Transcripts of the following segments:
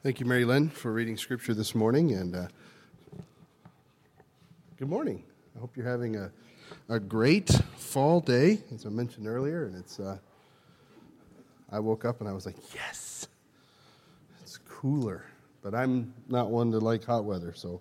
Thank you, Mary Lynn, for reading Scripture this morning, and good morning. I hope you're having a great fall day, as I mentioned earlier, and I woke up and I was like, yes, it's cooler, but I'm not one to like hot weather, so,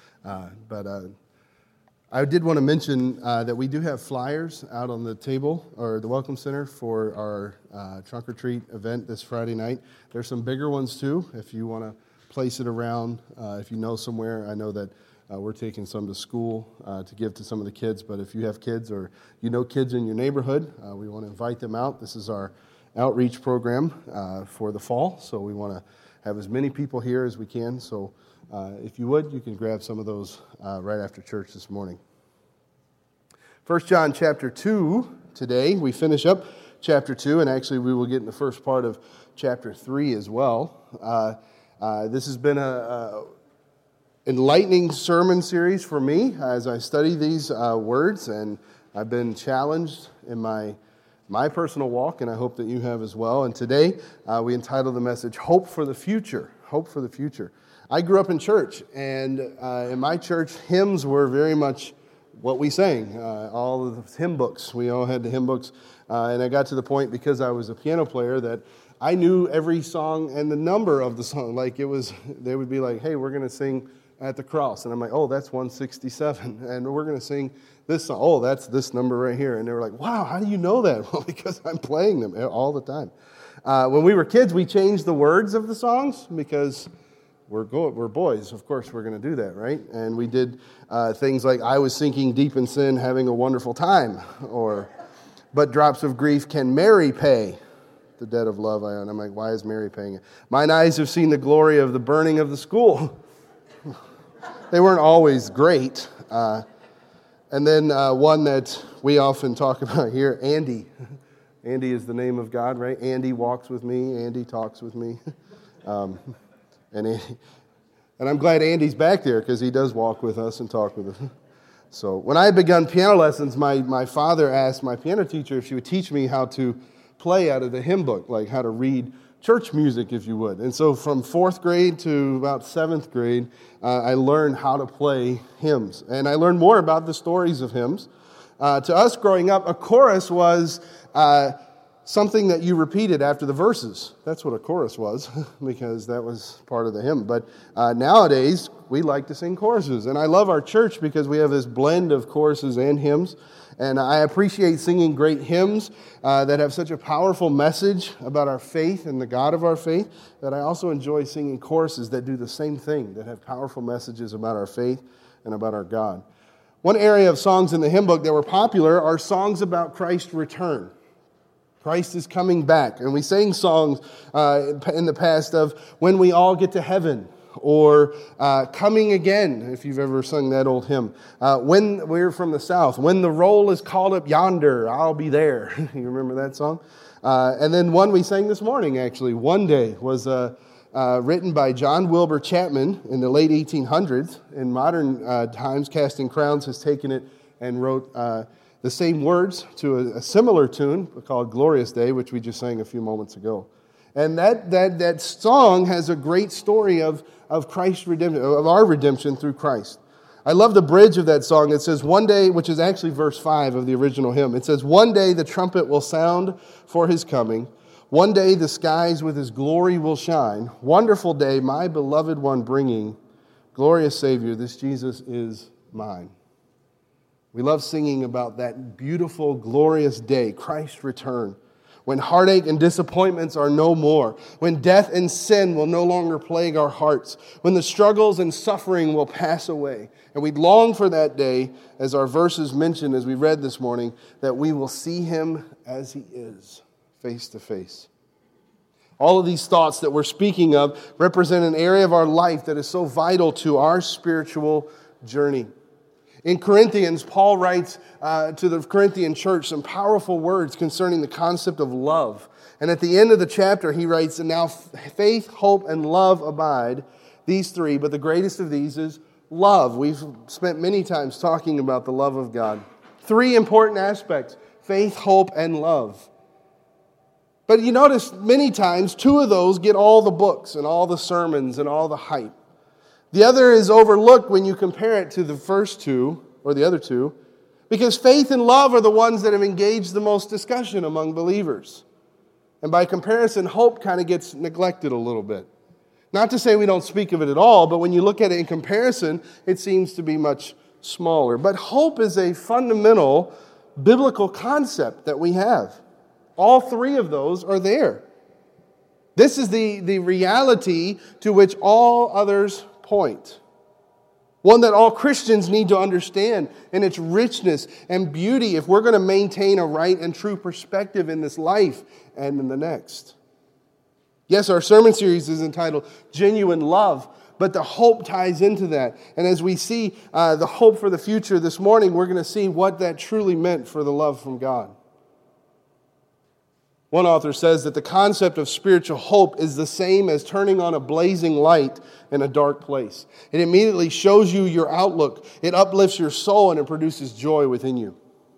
I did want to mention that we do have flyers out on the table, or the Welcome Center, for our trunk or treat event this Friday night. There's some bigger ones too, if you want to place it around. If you know somewhere, I know that we're taking some to school to give to some of the kids, but if you have kids or you know kids in your neighborhood, we want to invite them out. This is our outreach program for the fall, so we want to have as many people here as we can, so if you would, you can grab some of those right after church this morning. 1 John chapter 2 today. We finish up chapter 2, and actually we will get in the first part of chapter 3 as well. This has been a enlightening sermon series for me as I study these words, and I've been challenged in my personal walk, and I hope that you have as well. And today we entitled the message, Hope for the Future. Hope for the Future. I grew up in church, and in my church, hymns were very much what we sang. All of the hymn books, we all had the hymn books, and I got to the point, because I was a piano player, that I knew every song and the number of the song. Like they would be like, hey, we're going to sing At the Cross, and I'm like, oh, that's 167, and we're going to sing this song, oh, that's this number right here, and they were like, wow, how do you know that? Well, because I'm playing them all the time. When we were kids, we changed the words of the songs, because we're boys, of course we're going to do that, right? And we did things like, I was sinking deep in sin, having a wonderful time, or, but drops of grief can Mary pay the debt of love I owe. And I'm like, why is Mary paying it? Mine eyes have seen the glory of the burning of the school. They weren't always great. And then one that we often talk about here, Andy. Andy is the name of God, right? Andy walks with me. Andy talks with me. And I'm glad Andy's back there, because he does walk with us and talk with us. So when I had begun piano lessons, my father asked my piano teacher if she would teach me how to play out of the hymn book, like how to read church music, if you would. And so from 4th grade to about 7th grade, I learned how to play hymns. And I learned more about the stories of hymns. To us growing up, a chorus was something that you repeated after the verses. That's what a chorus was, because that was part of the hymn. But nowadays, we like to sing choruses. And I love our church because we have this blend of choruses and hymns. And I appreciate singing great hymns that have such a powerful message about our faith and the God of our faith, that I also enjoy singing choruses that do the same thing, that have powerful messages about our faith and about our God. One area of songs in the hymn book that were popular are songs about Christ's return. Christ is coming back. And we sang songs in the past of When We All Get to Heaven, or Coming Again, if you've ever sung that old hymn. When we're from the South, When the Roll is Called Up Yonder, I'll Be There. You remember that song? And then one we sang this morning, actually, One Day, was written by John Wilbur Chapman in the late 1800s. In modern times, Casting Crowns has taken it and wrote the same words to a similar tune called Glorious Day, which we just sang a few moments ago. And that song has a great story of Christ's redemption, of our redemption through Christ. I love the bridge of that song. It says, one day, which is actually verse 5 of the original hymn. It says, one day the trumpet will sound for his coming. One day the skies with his glory will shine. Wonderful day, my beloved one bringing. Glorious Savior, this Jesus is mine. We love singing about that beautiful, glorious day, Christ's return, when heartache and disappointments are no more, when death and sin will no longer plague our hearts, when the struggles and suffering will pass away. And we long for that day, as our verses mentioned, as we read this morning, that we will see him as he is, face to face. All of these thoughts that we're speaking of represent an area of our life that is so vital to our spiritual journey. In Corinthians, Paul writes to the Corinthian church some powerful words concerning the concept of love. And at the end of the chapter, he writes, and now faith, hope, and love abide, these three, but the greatest of these is love. We've spent many times talking about the love of God. 3 important aspects, faith, hope, and love. But you notice many times 2 of those get all the books and all the sermons and all the hype. The other is overlooked when you compare it to the first 2 or the other 2, because faith and love are the ones that have engaged the most discussion among believers. And by comparison, hope kind of gets neglected a little bit. Not to say we don't speak of it at all, but when you look at it in comparison, it seems to be much smaller. But hope is a fundamental biblical concept that we have. All 3 of those are there. This is the reality to which all others point. One that all Christians need to understand in its richness and beauty if we're going to maintain a right and true perspective in this life and in the next. Yes, our sermon series is entitled Genuine Love, but the hope ties into that. And as we see the hope for the future this morning, we're going to see what that truly meant for the love from God. One author says that the concept of spiritual hope is the same as turning on a blazing light in a dark place. It immediately shows you your outlook. It uplifts your soul and it produces joy within you.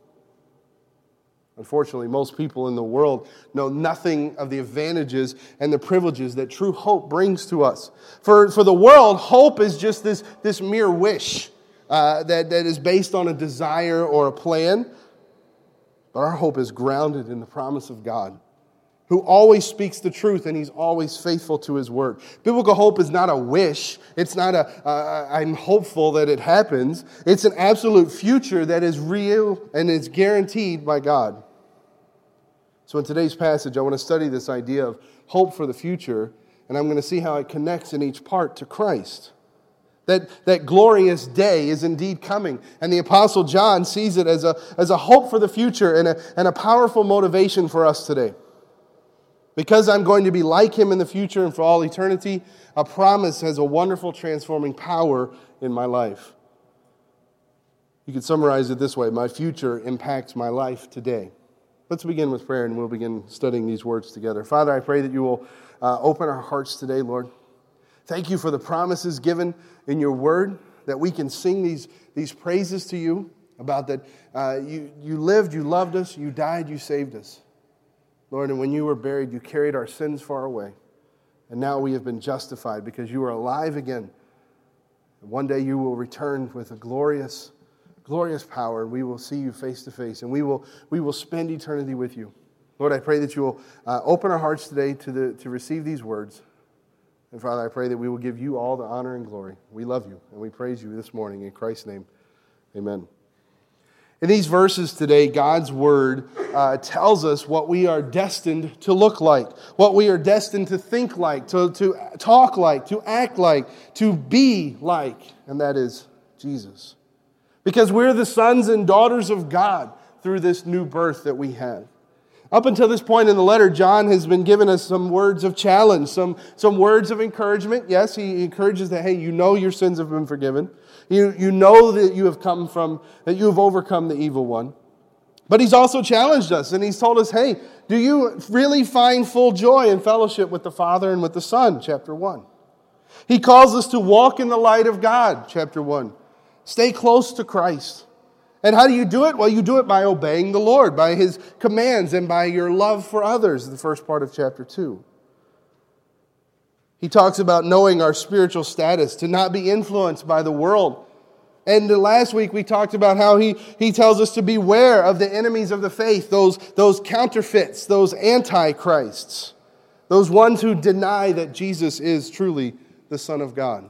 Unfortunately, most people in the world know nothing of the advantages and the privileges that true hope brings to us. For the world, hope is just this mere wish that is based on a desire or a plan. But our hope is grounded in the promise of God, who always speaks the truth and He's always faithful to His word. Biblical hope is not a wish. It's not I'm hopeful that it happens. It's an absolute future that is real and is guaranteed by God. So in today's passage, I want to study this idea of hope for the future, and I'm going to see how it connects in each part to Christ. That glorious day is indeed coming. And the Apostle John sees it as a hope for the future and a powerful motivation for us today. Because I'm going to be like Him in the future and for all eternity, a promise has a wonderful transforming power in my life. You could summarize it this way: my future impacts my life today. Let's begin with prayer and we'll begin studying these words together. Father, I pray that you will open our hearts today, Lord. Thank you for the promises given in your word, that we can sing these praises to you about that you lived, you loved us, you died, you saved us. Lord, and when you were buried, you carried our sins far away. And now we have been justified because you are alive again. And one day you will return with a glorious power, and we will see you face to face, and we will spend eternity with you. Lord, I pray that you will open our hearts today to receive these words. And Father, I pray that we will give you all the honor and glory. We love you, and we praise you this morning. In Christ's name, amen. In these verses today, God's word tells us what we are destined to look like, what we are destined to think like, to talk like, to act like, to be like, and that is Jesus. Because we're the sons and daughters of God through this new birth that we have. Up until this point in the letter, John has been giving us some words of challenge, some words of encouragement. Yes, he encourages that, hey, you know your sins have been forgiven. You know that you have overcome the evil one. But he's also challenged us, and he's told us, hey, do you really find full joy and fellowship with the Father and with the Son? Chapter 1. He calls us to walk in the light of God. Chapter 1. Stay close to Christ. And how do you do it? Well, you do it by obeying the Lord, by His commands, and by your love for others, the first part of chapter 2. He talks about knowing our spiritual status, to not be influenced by the world. And last week we talked about how he tells us to beware of the enemies of the faith, those counterfeits, those antichrists, those ones who deny that Jesus is truly the Son of God.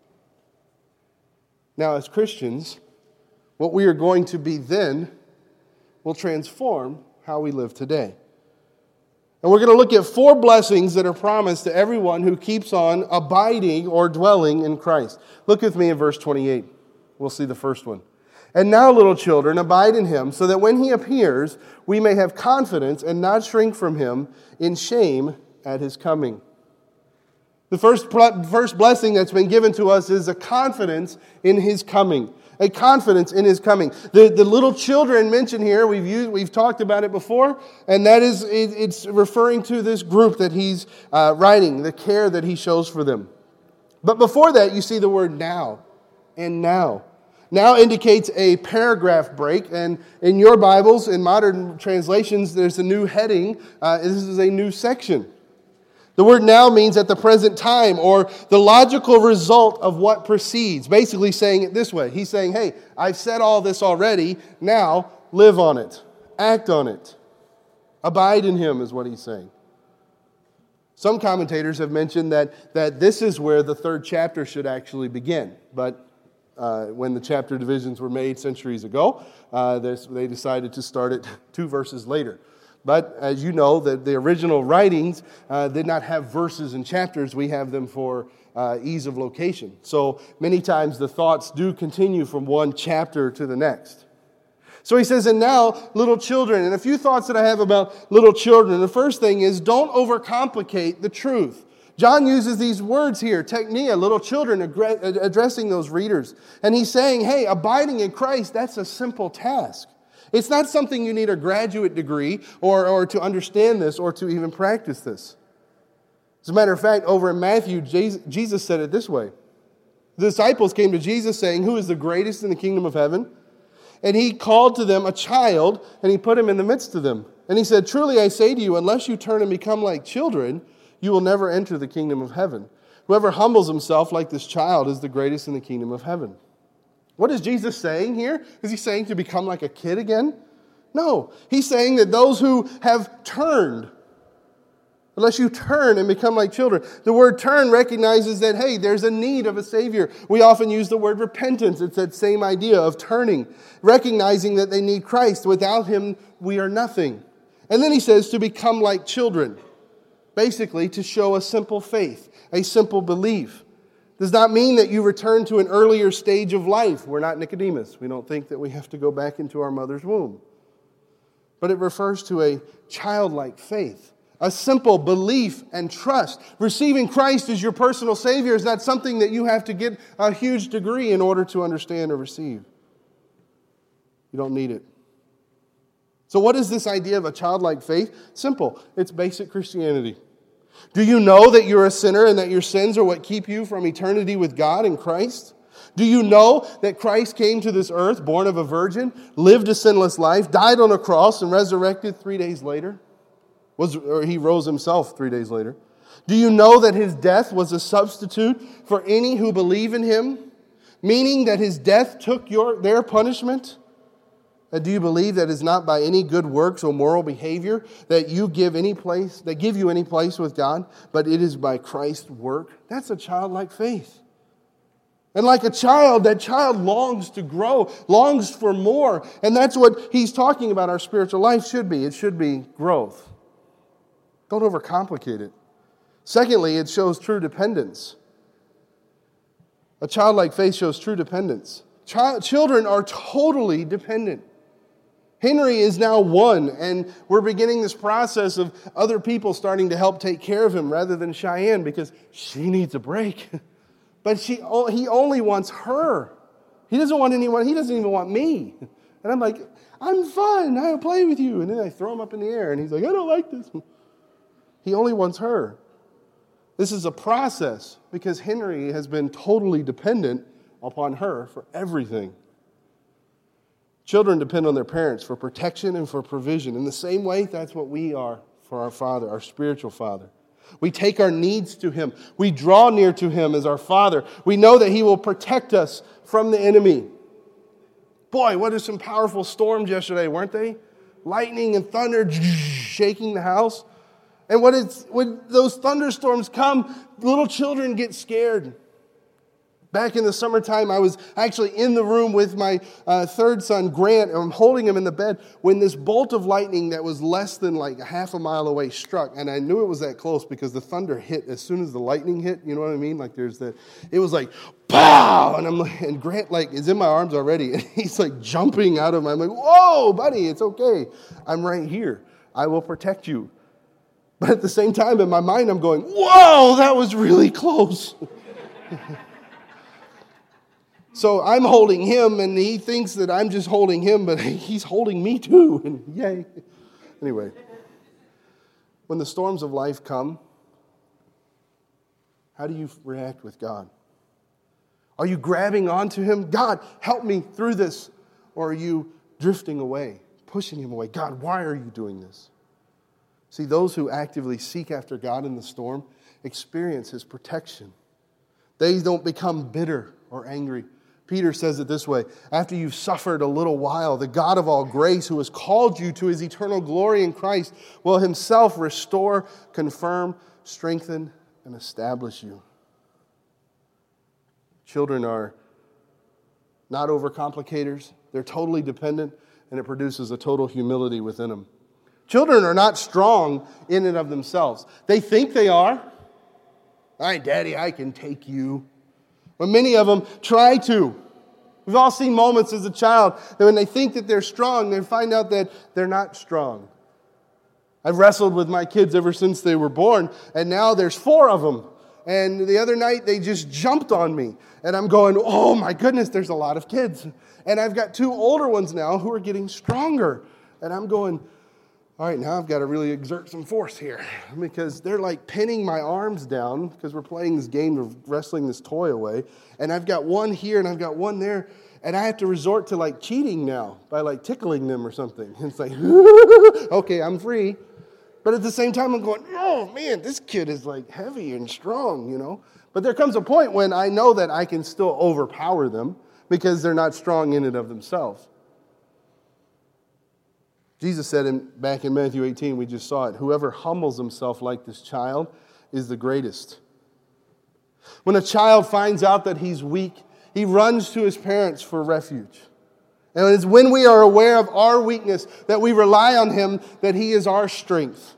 Now, as Christians, what we are going to be then will transform how we live today. And we're going to look at 4 blessings that are promised to everyone who keeps on abiding or dwelling in Christ. Look with me in verse 28. We'll see the first one. And now, little children, abide in Him, so that when He appears, we may have confidence and not shrink from Him in shame at His coming. The first blessing that's been given to us is a confidence in His coming. A confidence in His coming. The little children mentioned here, we've talked about it before, and that is, it's referring to this group that He's writing, the care that He shows for them. But before that, you see the word now and now. Now indicates a paragraph break, and in your Bibles, in modern translations, there's a new heading. This is a new section. The word now means at the present time, or the logical result of what precedes. Basically saying it this way. He's saying, hey, I've said all this already. Now live on it. Act on it. Abide in him is what he's saying. Some commentators have mentioned that this is where the third chapter should actually begin. But when the chapter divisions were made centuries ago, they decided to start it 2 verses later. But as you know, the original writings did not have verses and chapters. We have them for ease of location. So many times the thoughts do continue from one chapter to the next. So he says, and now, little children. And a few thoughts that I have about little children. The first thing is, don't overcomplicate the truth. John uses these words here, teknia, little children, addressing those readers. And he's saying, hey, abiding in Christ, that's a simple task. It's not something you need a graduate degree or to understand this or to even practice this. As a matter of fact, over in Matthew, Jesus said it this way. The disciples came to Jesus saying, who is the greatest in the kingdom of heaven? And he called to them a child, and he put him in the midst of them. And he said, truly I say to you, unless you turn and become like children, you will never enter the kingdom of heaven. Whoever humbles himself like this child is the greatest in the kingdom of heaven. What is Jesus saying here? Is he saying to become like a kid again? No. He's saying that those who have turned, unless you turn and become like children. The word turn recognizes that, hey, there's a need of a Savior. We often use the word repentance. It's that same idea of turning, recognizing that they need Christ. Without him, we are nothing. And then he says to become like children. Basically, to show a simple faith, a simple belief. Does not mean that you return to an earlier stage of life. We're not Nicodemus. We don't think that we have to go back into our mother's womb. But it refers to a childlike faith. A simple belief and trust. Receiving Christ as your personal Savior is not something that you have to get a huge degree in order to understand or receive. You don't need it. So what is this idea of a childlike faith? Simple. It's basic Christianity. Do you know that you're a sinner and that your sins are what keep you from eternity with God in Christ? Do you know that Christ came to this earth, born of a virgin, lived a sinless life, died on a cross, and resurrected 3 days later? He rose himself 3 days later. Do you know that his death was a substitute for any who believe in him? Meaning that his death took their punishment? And do you believe that it's not by any good works or moral behavior that give you any place with God, but it is by Christ's work? That's a childlike faith. And like a child, that child longs to grow, longs for more. And that's what he's talking about our spiritual life should be. It should be growth. Don't overcomplicate it. Secondly, it shows true dependence. A childlike faith shows true dependence. Children are totally dependent. Henry is now 1, and we're beginning this process of other people starting to help take care of him rather than Cheyenne because she needs a break. But he only wants her. He doesn't want anyone. He doesn't even want me. And I'm like, I'm fun. I'll play with you. And then I throw him up in the air, and he's like, I don't like this. He only wants her. This is a process because Henry has been totally dependent upon her for everything. Children depend on their parents for protection and for provision. In the same way, that's what we are for our Father, our spiritual Father. We take our needs to him. We draw near to him as our Father. We know that he will protect us from the enemy. Boy, what are some powerful storms yesterday, weren't they? Lightning and thunder shaking the house. And when those thunderstorms come, little children get scared. Back in the summertime, I was actually in the room with my third son, Grant, and I'm holding him in the bed when this bolt of lightning that was less than like a half a mile away struck. And I knew it was that close because the thunder hit as soon as the lightning hit. You know what I mean? Like it was like, pow! And Grant is in my arms already. And he's like jumping out of my, I'm like, whoa, buddy, it's okay. I'm right here. I will protect you. But at the same time, in my mind, I'm going, whoa, that was really close. So I'm holding him, and he thinks that I'm just holding him, but he's holding me too. And yay. Anyway, when the storms of life come, how do you react with God? Are you grabbing onto Him? God, help me through this. Or are you drifting away, pushing Him away? God, why are you doing this? See, those who actively seek after God in the storm experience His protection. They don't become bitter or angry. Peter says it this way, after you've suffered a little while, the God of all grace, who has called you to His eternal glory in Christ, will Himself restore, confirm, strengthen, and establish you. Children are not overcomplicators. They're totally dependent, and it produces a total humility within them. Children are not strong in and of themselves. They think they are. All right, Daddy, I can take you. But many of them try to. We've all seen moments as a child that when they think that they're strong, they find out that they're not strong. I've wrestled with my kids ever since they were born, and now there's 4 of them. And the other night, they just jumped on me. And I'm going, oh my goodness, there's a lot of kids. And I've got 2 older ones now who are getting stronger. And I'm going, all right, now I've got to really exert some force here. Because they're like pinning my arms down because we're playing this game of wrestling this toy away. And I've got one here and I've got one there. And I have to resort to like cheating now by like tickling them or something. And it's like, okay, I'm free. But at the same time, I'm going, oh, man, this kid is like heavy and strong, you know. But there comes a point when I know that I can still overpower them because they're not strong in and of themselves. Jesus said back in Matthew 18, we just saw it, whoever humbles himself like this child is the greatest. When a child finds out that he's weak, he runs to his parents for refuge. And it's when we are aware of our weakness that we rely on Him, that He is our strength.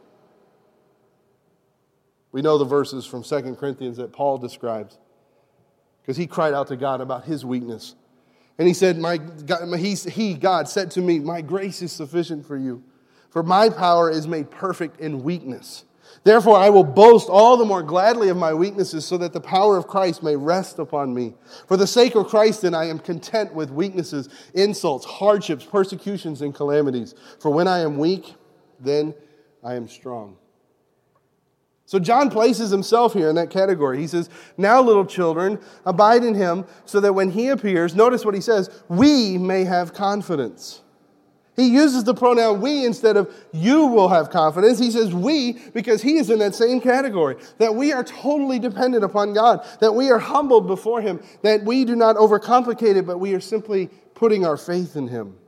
We know the verses from 2 Corinthians that Paul describes because he cried out to God about his weakness. And he said, God said to me, my grace is sufficient for you, for my power is made perfect in weakness. Therefore, I will boast all the more gladly of my weaknesses so that the power of Christ may rest upon me. For the sake of Christ, then, I am content with weaknesses, insults, hardships, persecutions, and calamities. For when I am weak, then I am strong. So John places himself here in that category. He says, now little children, abide in Him so that when He appears, notice what he says, we may have confidence. He uses the pronoun we instead of you will have confidence. He says we because he is in that same category. That we are totally dependent upon God. That we are humbled before Him. That we do not overcomplicate it, but we are simply putting our faith in Him.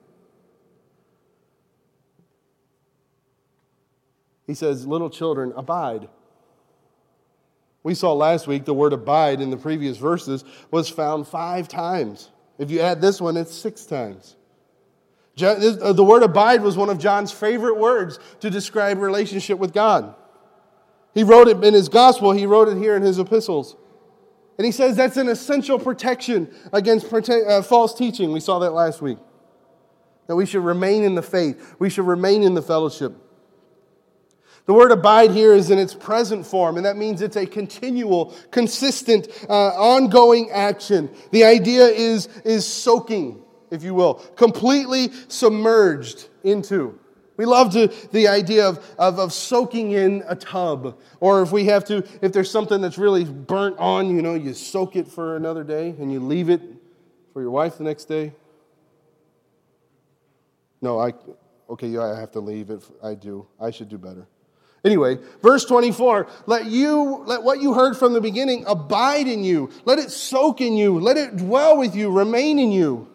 He says, little children, abide. We saw last week the word abide in the previous verses was found 5 times. If you add this one, it's 6 times. The word abide was one of John's favorite words to describe relationship with God. He wrote it in his gospel. He wrote it here in his epistles. And he says that's an essential protection against false teaching. We saw that last week. That we should remain in the faith. We should remain in the fellowship. The word abide here is in its present form, and that means it's a continual, consistent, ongoing action. The idea is soaking, if you will, completely submerged into. We love the idea of soaking in a tub. Or if there's something that's really burnt on, you soak it for another day and you leave it for your wife the next day. No, I have to leave it. I do. I should do better. Anyway, verse 24, let what you heard from the beginning abide in you. Let it soak in you. Let it dwell with you, remain in you.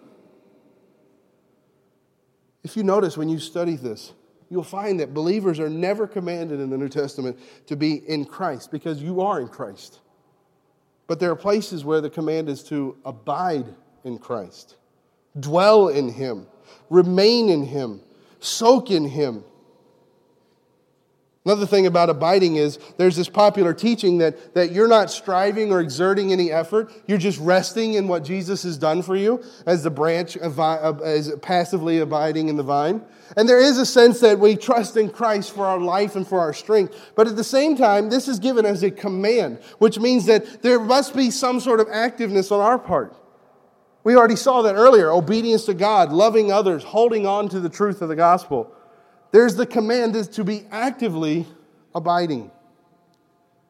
If you notice when you study this, you'll find that believers are never commanded in the New Testament to be in Christ because you are in Christ. But there are places where the command is to abide in Christ, dwell in Him, remain in Him, soak in Him. Another thing about abiding is there's this popular teaching that you're not striving or exerting any effort. You're just resting in what Jesus has done for you as the branch as passively abiding in the vine. And there is a sense that we trust in Christ for our life and for our strength. But at the same time, this is given as a command, which means that there must be some sort of activeness on our part. We already saw that earlier. Obedience to God, loving others, holding on to the truth of the gospel. There's the command is to be actively abiding.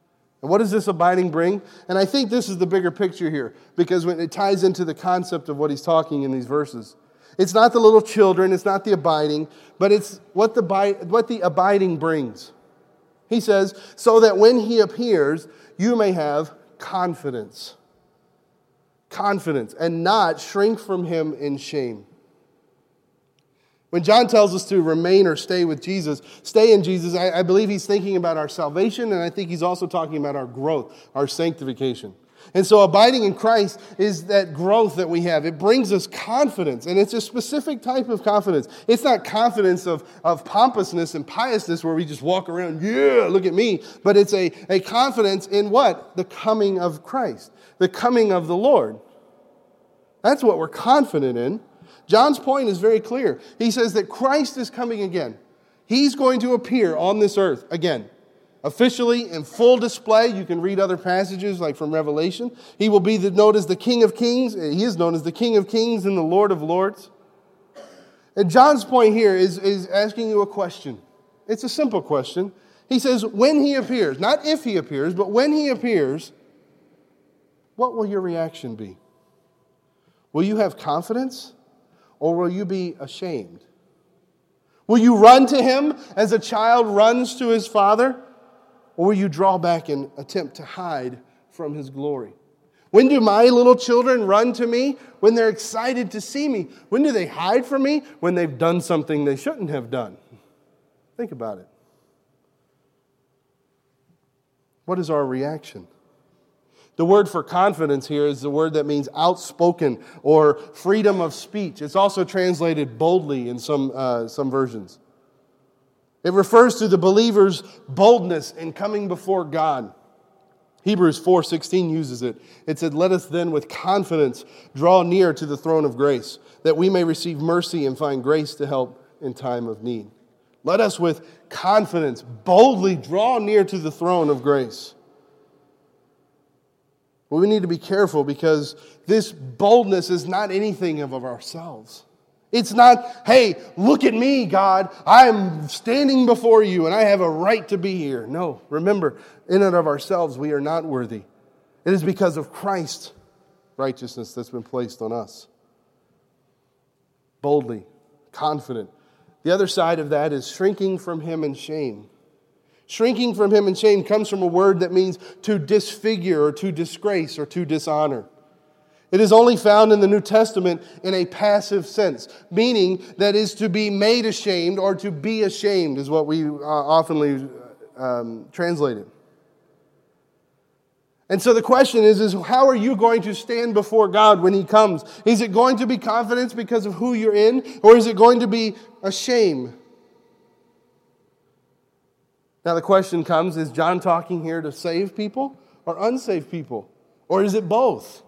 And what does this abiding bring? And I think this is the bigger picture here, because when it ties into the concept of what he's talking in these verses. It's not the little children, it's not the abiding, but it's what the abiding brings. He says, so that when he appears, you may have confidence. Confidence, and not shrink from him in shame. When John tells us to remain or stay with Jesus, stay in Jesus, I believe he's thinking about our salvation, and I think he's also talking about our growth, our sanctification. And so abiding in Christ is that growth that we have. It brings us confidence, and it's a specific type of confidence. It's not confidence of pompousness and piousness where we just walk around, yeah, look at me. But it's a confidence in what? The coming of Christ, the coming of the Lord. That's what we're confident in. John's point is very clear. He says that Christ is coming again. He's going to appear on this earth again. Officially, in full display. You can read other passages like from Revelation. He will be known as the King of Kings. He is known as the King of Kings and the Lord of Lords. And John's point here is asking you a question. It's a simple question. He says, when he appears, not if he appears, but when he appears, what will your reaction be? Will you have confidence? Or will you be ashamed? Will you run to him as a child runs to his father? Or will you draw back and attempt to hide from his glory? When do my little children run to me? When they're excited to see me. When do they hide from me? When they've done something they shouldn't have done. Think about it. What is our reaction? The word for confidence here is the word that means outspoken or freedom of speech. It's also translated boldly in some versions. It refers to the believer's boldness in coming before God. Hebrews 4:16 uses it. It said, let us then with confidence draw near to the throne of grace, that we may receive mercy and find grace to help in time of need. Let us with confidence boldly draw near to the throne of grace. Well, we need to be careful because this boldness is not anything of ourselves. It's not, hey, look at me, God. I am standing before you and I have a right to be here. No, remember, in and of ourselves, we are not worthy. It is because of Christ's righteousness that's been placed on us. Boldly, confident. The other side of that is shrinking from him in shame. Shrinking from him in shame comes from a word that means to disfigure or to disgrace or to dishonor. It is only found in the New Testament in a passive sense, meaning that is to be made ashamed or to be ashamed is what we often translate it. And so the question is how are you going to stand before God when he comes? Is it going to be confidence because of who you're in, or is it going to be a shame? Now the question comes, is John talking here to save people or unsaved people? Or is it both?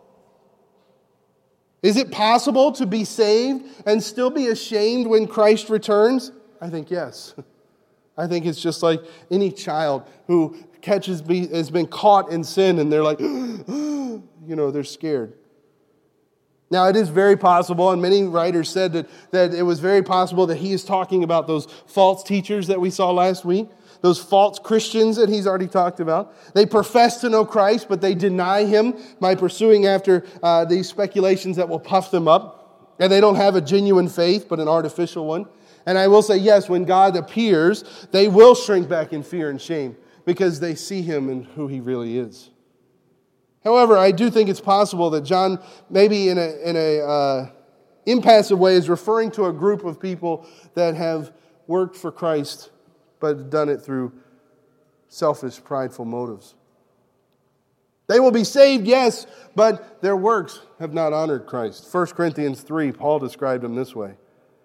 Is it possible to be saved and still be ashamed when Christ returns? I think yes. I think it's just like any child who has been caught in sin and they're like, they're scared. Now, it is very possible, and many writers said that it was very possible that he is talking about those false teachers that we saw last week. Those false Christians that he's already talked about. They profess to know Christ, but they deny him by pursuing after these speculations that will puff them up. And they don't have a genuine faith, but an artificial one. And I will say, yes, when God appears, they will shrink back in fear and shame because they see him and who he really is. However, I do think it's possible that John, maybe in a impassive way, is referring to a group of people that have worked for Christ but done it through selfish, prideful motives. They will be saved, yes, but their works have not honored Christ. 1 Corinthians 3, Paul described them this way.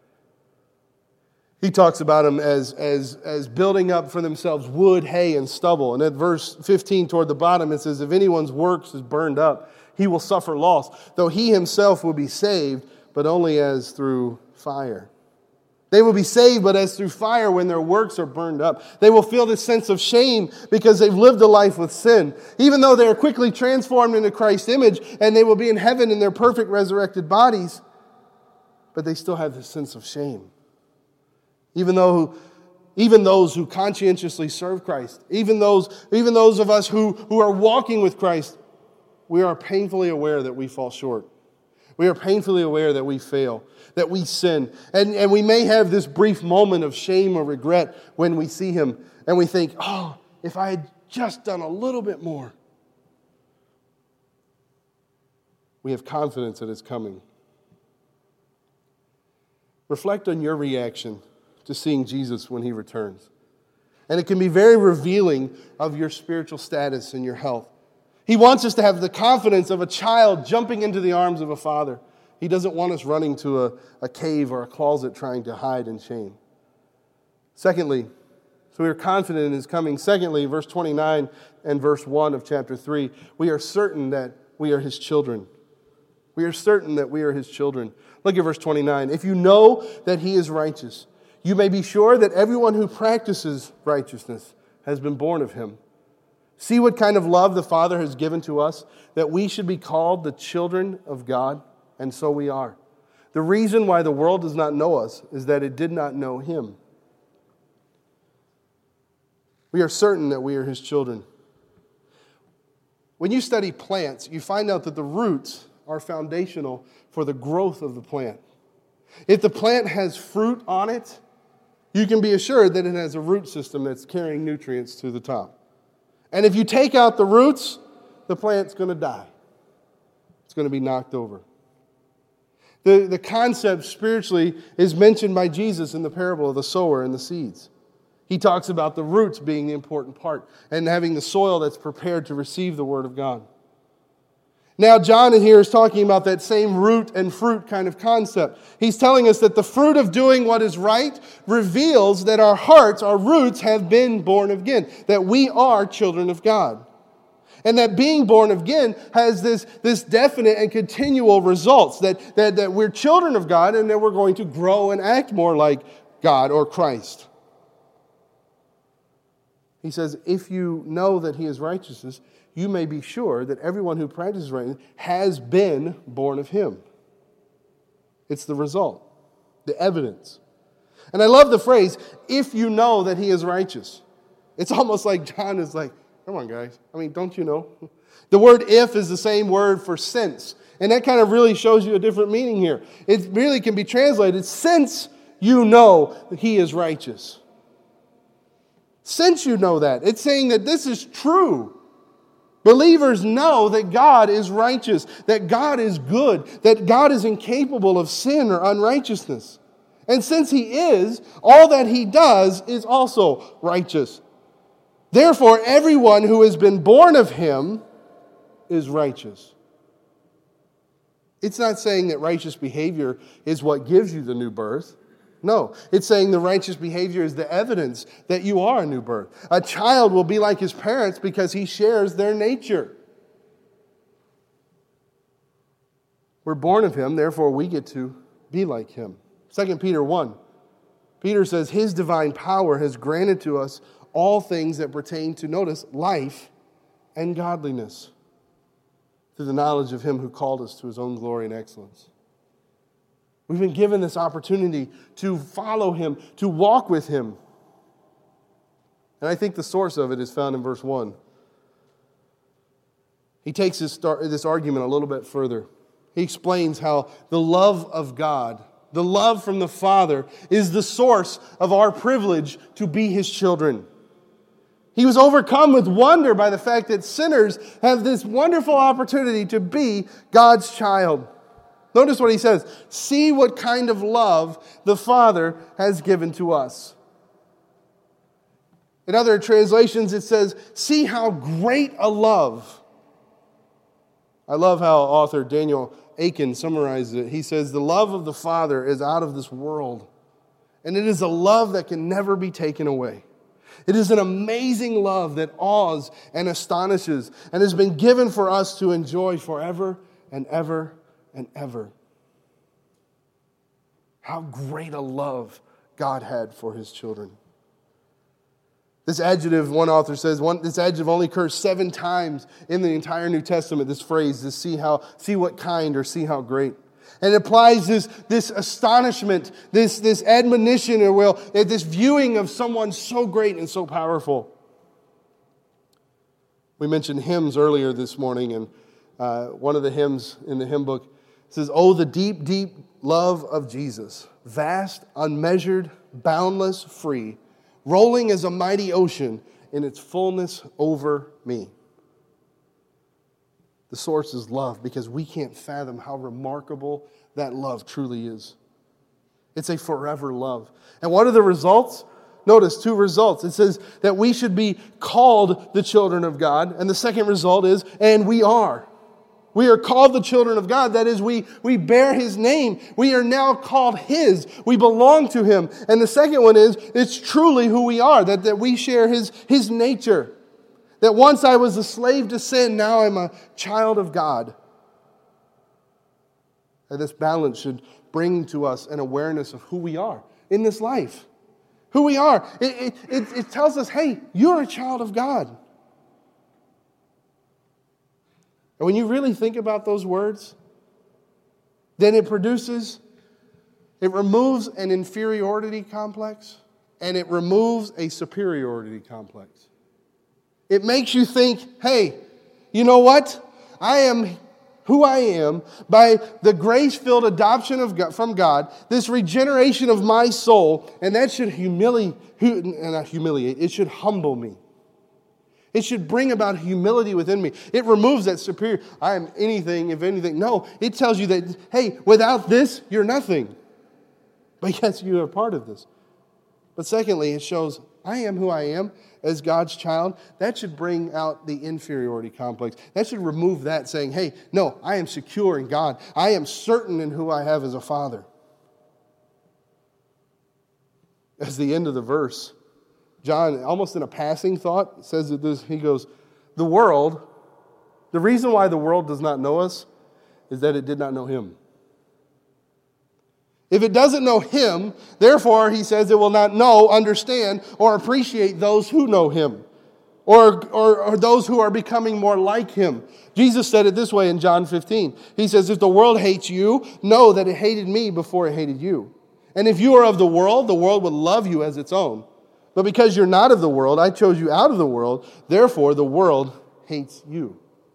He talks about them as building up for themselves wood, hay, and stubble. And at verse 15 toward the bottom, it says, if anyone's works is burned up, he will suffer loss, though he himself will be saved, but only as through fire. They will be saved, but as through fire when their works are burned up. They will feel this sense of shame because they've lived a life with sin. Even though they are quickly transformed into Christ's image and they will be in heaven in their perfect resurrected bodies, but they still have this sense of shame. Even though even those who conscientiously serve Christ, even those of us who are walking with Christ, we are painfully aware that we fall short. We are painfully aware that we fail, that we sin. And we may have this brief moment of shame or regret when we see Him and we think, oh, if I had just done a little bit more. We have confidence that it's coming. Reflect on your reaction to seeing Jesus when He returns. And it can be very revealing of your spiritual status and your health. He wants us to have the confidence of a child jumping into the arms of a father. He doesn't want us running to a cave or a closet trying to hide in shame. Secondly, so we are confident in His coming. Secondly, verse 29 and verse 1 of chapter 3, we are certain that we are His children. We are certain that we are His children. Look at verse 29. If you know that He is righteous, you may be sure that everyone who practices righteousness has been born of Him. See what kind of love the Father has given to us, that we should be called the children of God, and so we are. The reason why the world does not know us is that it did not know Him. We are certain that we are His children. When you study plants, you find out that the roots are foundational for the growth of the plant. If the plant has fruit on it, you can be assured that it has a root system that's carrying nutrients to the top. And if you take out the roots, the plant's going to die. It's going to be knocked over. The concept spiritually is mentioned by Jesus in the parable of the sower and the seeds. He talks about the roots being the important part and having the soil that's prepared to receive the Word of God. Now, John in here is talking about that same root and fruit kind of concept. He's telling us that the fruit of doing what is right reveals that our hearts, our roots, have been born again, that we are children of God. And that being born again has this definite and continual results, that we're children of God and that we're going to grow and act more like God or Christ. He says, if you know that He is righteousness, you may be sure that everyone who practices righteousness has been born of Him. It's the result, the evidence. And I love the phrase, if you know that He is righteous. It's almost like John is like, come on, guys. I mean, don't you know? The word if is the same word for since. And that kind of really shows you a different meaning here. It really can be translated, since you know that He is righteous. Since you know that. It's saying that this is true. Believers know that God is righteous, that God is good, that God is incapable of sin or unrighteousness. And since He is, all that He does is also righteous. Therefore, everyone who has been born of Him is righteous. It's not saying that righteous behavior is what gives you the new birth. No, it's saying the righteous behavior is the evidence that you are a new birth. A child will be like his parents because he shares their nature. We're born of Him, therefore we get to be like Him. 2 Peter 1. Peter says, His divine power has granted to us all things that pertain to, notice, life and godliness, through the knowledge of Him who called us to His own glory and excellence. We've been given this opportunity to follow Him, to walk with Him. And I think the source of it is found in verse 1. He takes this argument a little bit further. He explains how the love of God, the love from the Father, is the source of our privilege to be His children. He was overcome with wonder by the fact that sinners have this wonderful opportunity to be God's child. Notice what he says. See what kind of love the Father has given to us. In other translations, it says, see how great a love. I love how author Daniel Aiken summarizes it. He says, the love of the Father is out of this world, and it is a love that can never be taken away. It is an amazing love that awes and astonishes and has been given for us to enjoy forever and ever and ever. How great a love God had for His children. This adjective, one author says, this adjective only occurs 7 times in the entire New Testament, this phrase, to see what kind or see how great. And it applies this astonishment, this admonition, or will, this viewing of someone so great and so powerful. We mentioned hymns earlier this morning, and one of the hymns in the hymn book says, "Oh, the deep, deep love of Jesus, vast, unmeasured, boundless, free, rolling as a mighty ocean in its fullness over me." The source is love, because we can't fathom how remarkable that love truly is. It's a forever love. And what are the results? Notice 2 results. It says that we should be called the children of God. And the second result is, and we are. We are called the children of God. That is, we bear His name. We are now called His. We belong to Him. And the second one is, it's truly who we are, that we share His nature. That once I was a slave to sin, now I'm a child of God. And this balance should bring to us an awareness of who we are in this life. Who we are. It tells us, hey, you're a child of God. And when you really think about those words, then it removes an inferiority complex, and it removes a superiority complex. It makes you think, hey, you know what? I am who I am by the grace-filled adoption of God, from God, this regeneration of my soul, and that should not humiliate, it should humble me. It should bring about humility within me. It removes that superior, I am anything, if anything. No, it tells you that, hey, without this, you're nothing. But yes, you are part of this. But secondly, it shows, I am who I am as God's child. That should bring out the inferiority complex. That should remove that, saying, hey, no, I am secure in God. I am certain in who I have as a father. As the end of the verse, John, almost in a passing thought, says that he goes, the reason why the world does not know us is that it did not know Him. If it doesn't know Him, therefore, he says, it will not know, understand, or appreciate those who know Him, or those who are becoming more like Him. Jesus said it this way in John 15. He says, if the world hates you, know that it hated me before it hated you. And if you are of the world will love you as its own. But because you're not of the world, I chose you out of the world, therefore the world hates you.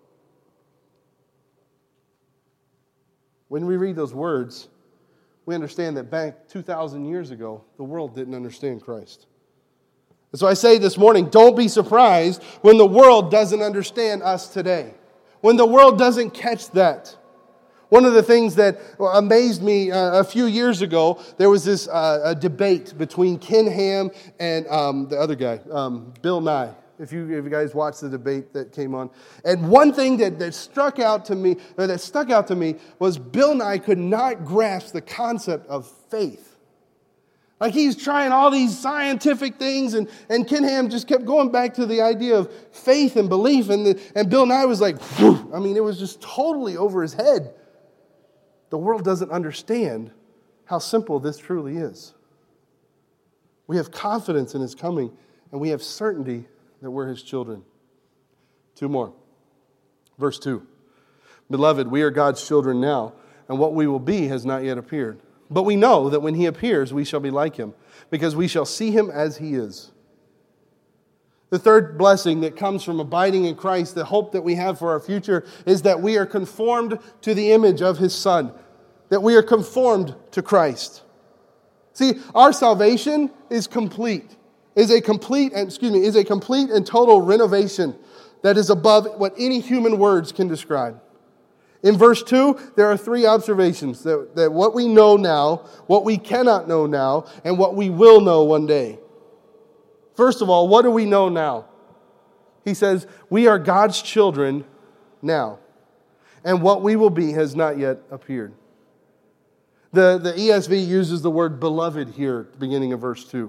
When we read those words, we understand that back 2,000 years ago, the world didn't understand Christ. And so I say this morning, don't be surprised when the world doesn't understand us today. When the world doesn't catch that. One of the things that amazed me a few years ago, there was this debate between Ken Ham and the other guy, Bill Nye. If you guys watched the debate that came on. And one thing that stuck out to me was Bill Nye could not grasp the concept of faith. Like he's trying all these scientific things, and Ken Ham just kept going back to the idea of faith and belief, and Bill Nye was like, whew. I mean, it was just totally over his head. The world doesn't understand how simple this truly is. We have confidence in His coming, and we have certainty that we're His children. 2 more. Verse 2. Beloved, we are God's children now, and what we will be has not yet appeared. But we know that when He appears, we shall be like Him, because we shall see Him as He is. The third blessing that comes from abiding in Christ, the hope that we have for our future, is that we are conformed to the image of His Son, that we are conformed to Christ. See, our salvation is complete. Is a complete and total renovation that is above what any human words can describe. In verse 2, there are 3 observations that what we know now, what we cannot know now, and what we will know one day. First of all, what do we know now? He says, we are God's children now, and what we will be has not yet appeared. The ESV uses the word beloved here at the beginning of verse 2.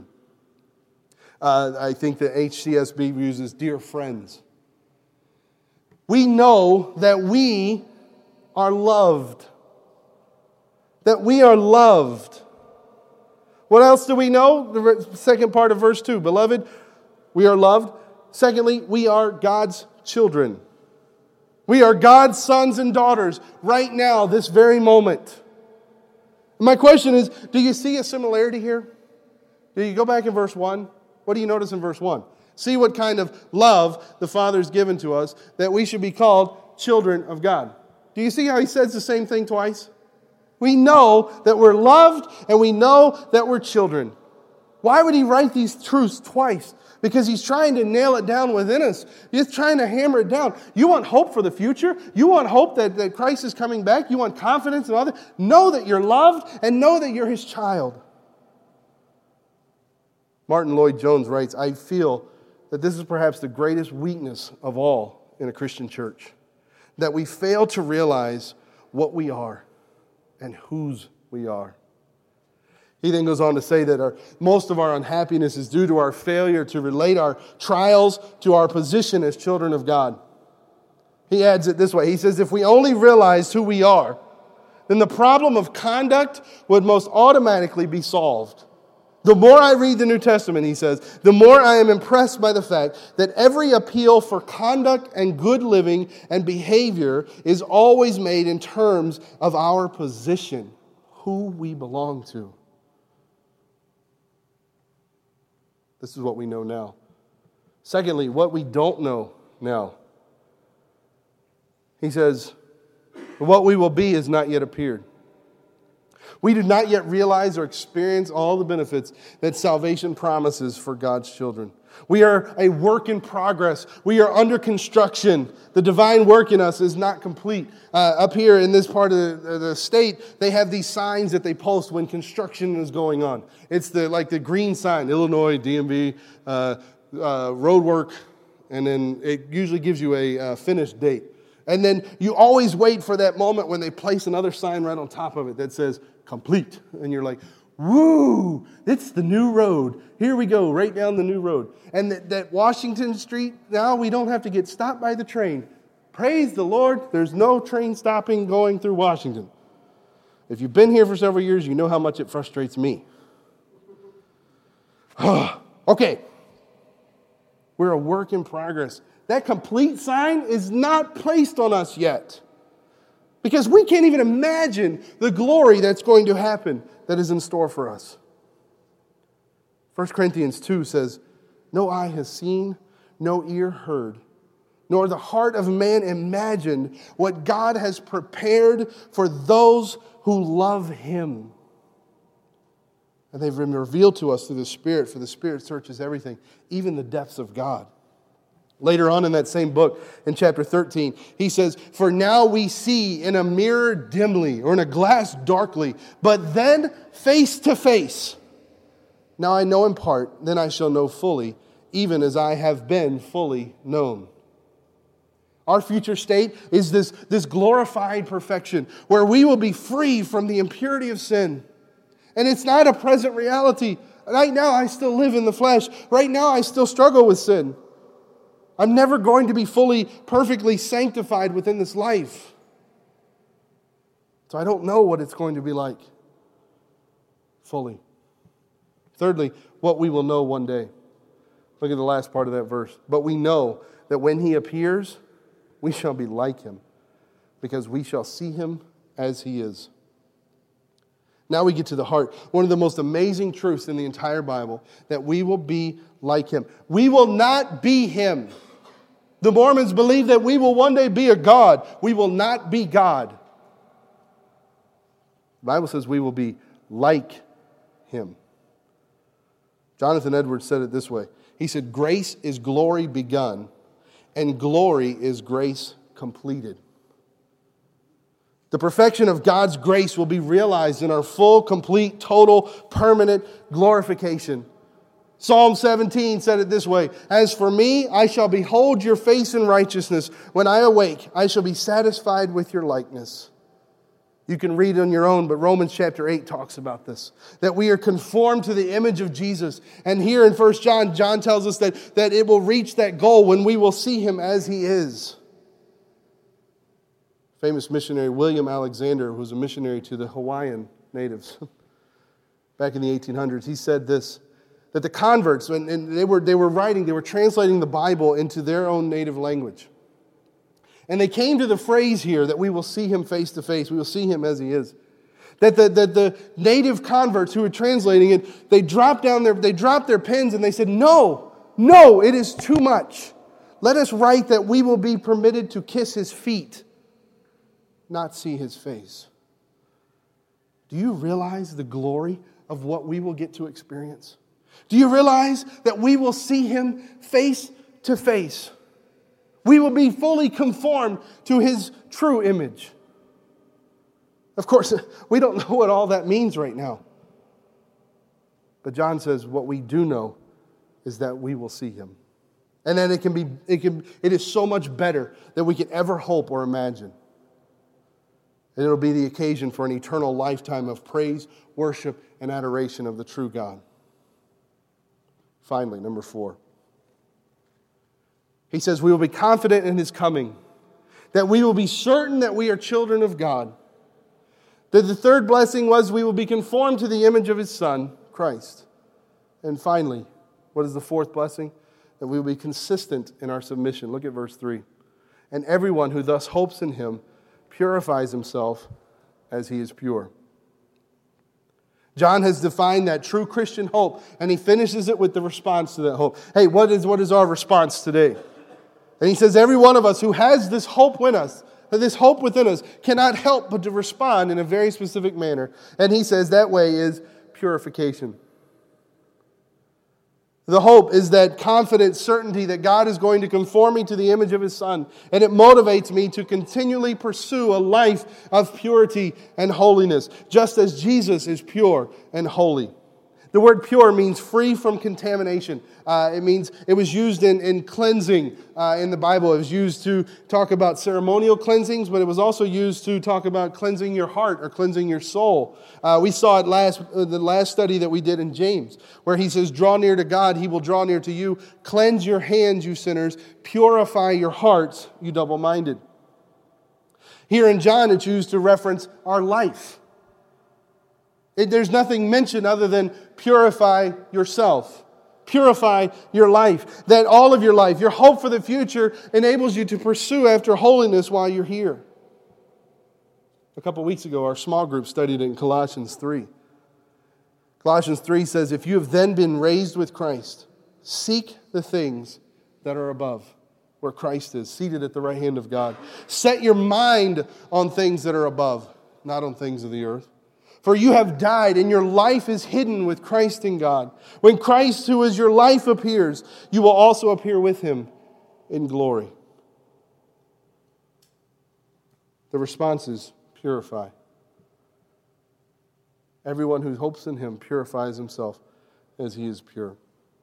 I think the HCSB uses dear friends. We know that we are loved. That we are loved. What else do we know? The second part of verse 2. Beloved, we are loved. Secondly, we are God's children. We are God's sons and daughters right now, this very moment. My question is, do you see a similarity here? Do you go back in verse 1? What do you notice in verse 1? See what kind of love the Father's given to us, that we should be called children of God. Do you see how he says the same thing twice? We know that we're loved and we know that we're children. Why would he write these truths twice? Because he's trying to nail it down within us. He's trying to hammer it down. You want hope for the future? You want hope that Christ is coming back? You want confidence in others? Know that you're loved and know that you're his child. Martin Lloyd-Jones writes, I feel that this is perhaps the greatest weakness of all in a Christian church, that we fail to realize what we are and whose we are. He then goes on to say that most of our unhappiness is due to our failure to relate our trials to our position as children of God. He adds it this way. He says, if we only realized who we are, then the problem of conduct would most automatically be solved. The more I read the New Testament, he says, the more I am impressed by the fact that every appeal for conduct and good living and behavior is always made in terms of our position, who we belong to. This is what we know now. Secondly, what we don't know now. He says, what we will be has not yet appeared. We do not yet realize or experience all the benefits that salvation promises for God's children. We are a work in progress. We are under construction. The divine work in us is not complete. Up here in this part of the state, they have these signs that they post when construction is going on. It's like the green sign, Illinois, DMV, road work, and then it usually gives you a finished date. And then you always wait for that moment when they place another sign right on top of it that says, complete. And you're like, woo, it's the new road. Here we go, right down the new road. And that Washington Street, now we don't have to get stopped by the train. Praise the Lord, there's no train stopping going through Washington. If you've been here for several years, you know how much it frustrates me. Okay, we're a work in progress. That complete sign is not placed on us yet. Because we can't even imagine the glory that's going to happen that is in store for us. 1 Corinthians 2 says, no eye has seen, no ear heard, nor the heart of man imagined what God has prepared for those who love him. And they've been revealed to us through the Spirit, for the Spirit searches everything, even the depths of God. Later on in that same book, in chapter 13, he says, for now we see in a mirror dimly, or in a glass darkly, but then face to face. Now I know in part, then I shall know fully, even as I have been fully known. Our future state is this glorified perfection, where we will be free from the impurity of sin. And it's not a present reality. Right now I still live in the flesh. Right now I still struggle with sin. I'm never going to be fully, perfectly sanctified within this life. So I don't know what it's going to be like fully. Thirdly, what we will know one day. Look at the last part of that verse. But we know that when he appears, we shall be like him, because we shall see him as he is. Now we get to the heart. One of the most amazing truths in the entire Bible, that we will be like him. We will not be him. The Mormons believe that we will one day be a God. We will not be God. The Bible says we will be like him. Jonathan Edwards said it this way. He said, grace is glory begun, and glory is grace completed. The perfection of God's grace will be realized in our full, complete, total, permanent glorification. Psalm 17 said it this way, as for me, I shall behold your face in righteousness. When I awake, I shall be satisfied with your likeness. You can read on your own, but Romans chapter 8 talks about this, that we are conformed to the image of Jesus. And here in 1 John, John tells us that it will reach that goal when we will see him as he is. Famous missionary William Alexander, who was a missionary to the Hawaiian natives back in the 1800s, he said this, that the converts, and they were translating the Bible into their own native language. And they came to the phrase here that we will see him face to face, we will see him as he is. That the native converts who were translating it, they dropped their pens and they said, no, it is too much. Let us write that we will be permitted to kiss his feet, not see his face. Do you realize the glory of what we will get to experience? Do you realize that we will see him face to face? We will be fully conformed to his true image. Of course, we don't know what all that means right now. But John says what we do know is that we will see him. And that it is so much better than we could ever hope or imagine. And it'll be the occasion for an eternal lifetime of praise, worship, and adoration of the true God. Finally, number 4. He says we will be confident in his coming. That we will be certain that we are children of God. That the third blessing was we will be conformed to the image of his Son, Christ. And finally, what is the fourth blessing? That we will be consistent in our submission. Look at verse 3. And everyone who thus hopes in him purifies himself as he is pure. John has defined that true Christian hope, and he finishes it with the response to that hope. Hey, what is our response today? And he says every one of us who has this hope within us cannot help but to respond in a very specific manner. And he says that way is purification. The hope is that confident certainty that God is going to conform me to the image of his Son. And it motivates me to continually pursue a life of purity and holiness, just as Jesus is pure and holy. The word pure means free from contamination. It was used in cleansing in the Bible. It was used to talk about ceremonial cleansings, but it was also used to talk about cleansing your heart or cleansing your soul. We saw it the last study that we did in James, where he says, draw near to God, he will draw near to you. Cleanse your hands, you sinners. Purify your hearts, you double-minded. Here in John, it's used to reference our life. There's nothing mentioned other than purify yourself. Purify your life. That all of your life, your hope for the future, enables you to pursue after holiness while you're here. A couple weeks ago, our small group studied in Colossians 3. Colossians 3 says, if you have then been raised with Christ, seek the things that are above, where Christ is, seated at the right hand of God. Set your mind on things that are above, not on things of the earth. For you have died, and your life is hidden with Christ in God. When Christ, who is your life, appears, you will also appear with him in glory. The response is purify. Everyone who hopes in him purifies himself as he is pure.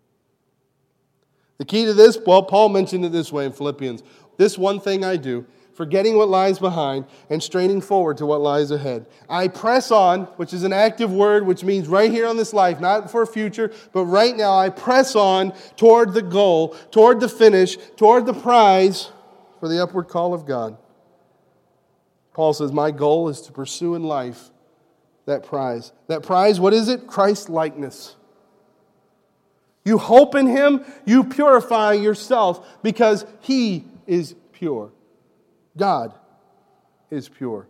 The key to this, well, Paul mentioned it this way in Philippians. This one thing I do, forgetting what lies behind and straining forward to what lies ahead. I press on, which is an active word, which means right here on this life, not for a future, but right now I press on toward the goal, toward the finish, toward the prize for the upward call of God. Paul says, my goal is to pursue in life that prize. That prize, what is it? Christ-likeness. You hope in him, you purify yourself because he is pure. God is pure.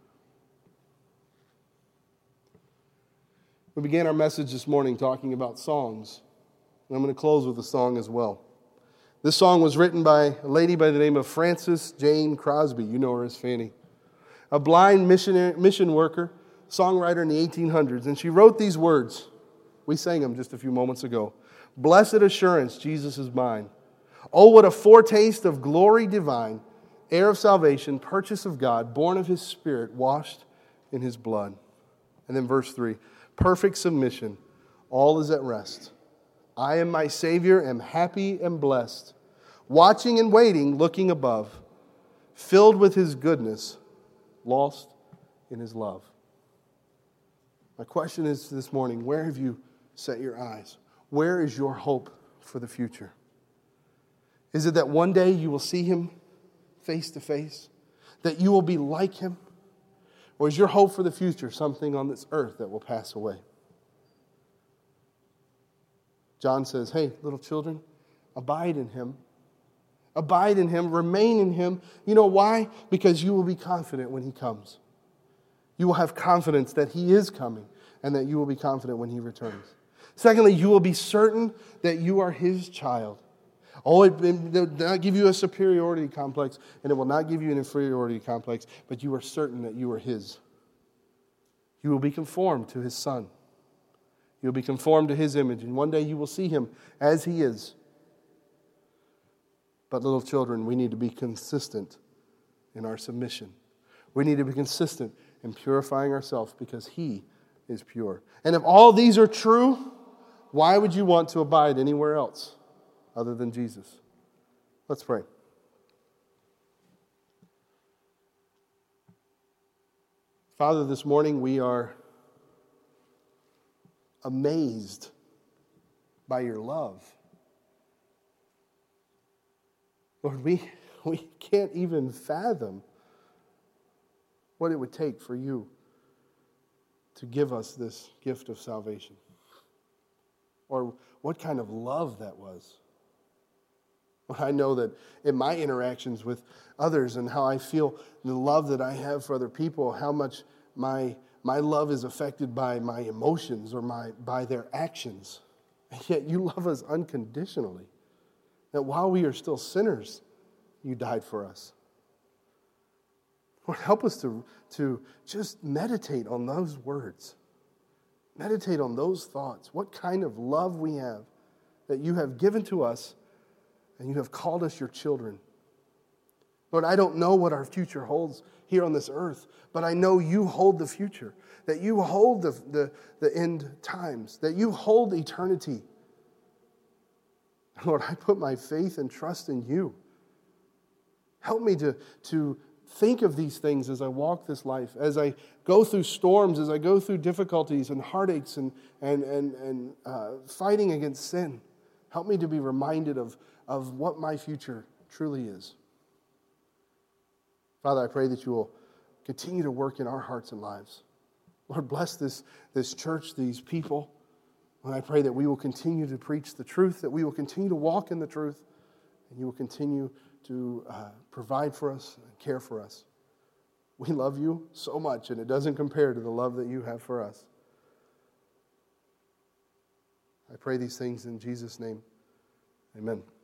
We began our message this morning talking about songs. And I'm going to close with a song as well. This song was written by a lady by the name of Frances Jane Crosby. You know her as Fanny. A blind mission worker, songwriter in the 1800s. And she wrote these words. We sang them just a few moments ago. Blessed assurance, Jesus is mine. Oh, what a foretaste of glory divine. Heir of salvation, purchase of God, born of his Spirit, washed in his blood. And then verse 3, perfect submission, all is at rest. I am my Savior, am happy and blessed, watching and waiting, looking above, filled with his goodness, lost in his love. My question is this morning, where have you set your eyes? Where is your hope for the future? Is it that one day you will see him face to face? That you will be like him? Or is your hope for the future something on this earth that will pass away? John says, hey, little children, abide in him. Abide in him, remain in him. You know why? Because you will be confident when he comes. You will have confidence that He is coming and that you will be confident when He returns. Secondly, you will be certain that you are His child. Oh, it will not give you a superiority complex, and it will not give you an inferiority complex, but you are certain that you are His. You will be conformed to His Son. You'll be conformed to His image, and one day you will see Him as He is. But little children, we need to be consistent in our submission. We need to be consistent in purifying ourselves because He is pure. And if all these are true, why would you want to abide anywhere else other than Jesus? Let's pray. Father, this morning we are amazed by your love. Lord, we can't even fathom what it would take for you to give us this gift of salvation. Or what kind of love that was. I know that in my interactions with others and how I feel the love that I have for other people, how much my love is affected by my emotions or by their actions. And yet you love us unconditionally. That while we are still sinners, you died for us. Lord, help us to just meditate on those words. Meditate on those thoughts. What kind of love we have that you have given to us and you have called us your children. Lord, I don't know what our future holds here on this earth, but I know you hold the future, that you hold the end times, that you hold eternity. Lord, I put my faith and trust in you. Help me to think of these things as I walk this life, as I go through storms, as I go through difficulties and heartaches and fighting against sin. Help me to be reminded of what my future truly is. Father, I pray that you will continue to work in our hearts and lives. Lord, bless this church, these people. And I pray that we will continue to preach the truth, that we will continue to walk in the truth, and you will continue to provide for us and care for us. We love you so much, and it doesn't compare to the love that you have for us. I pray these things in Jesus' name. Amen.